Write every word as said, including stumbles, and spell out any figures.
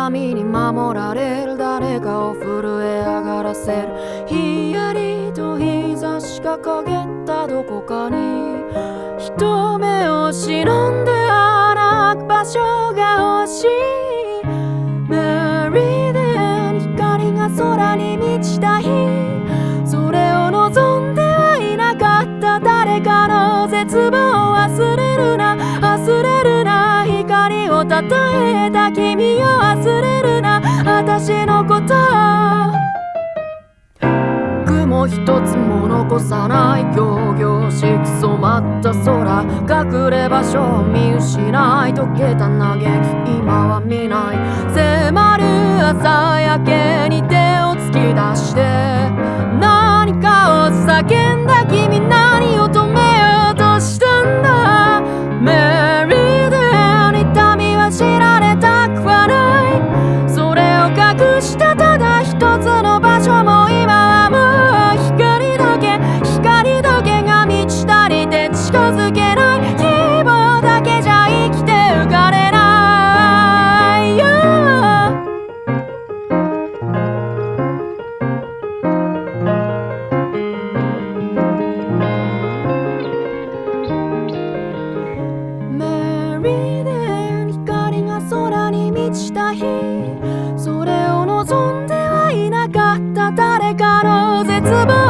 波に守られる誰かを震え上がらせるひやりと日差しが陰ったどこかに人目を忍んで歩く場所が欲しいメリデン光が空に満ちた日それを望んではいなかった誰かの絶望を忘れるな忘れるな光をたたえた君を忘れるな私のこと雲一つも残さない仰々しく染まった空隠れ場所を見失い溶けた嘆き今は見ない迫る朝焼けに手を突き出して何かを叫んだ君何を止めようとしたんだメリデン痛みは知られたくはないそれを隠したただ一つの場所も今はもう光だけ光だけが満ち足りて近づけない希望だけじゃ生きて浮かれないよメリデン光が空に満ちた日それを望んではいなかった誰かの絶望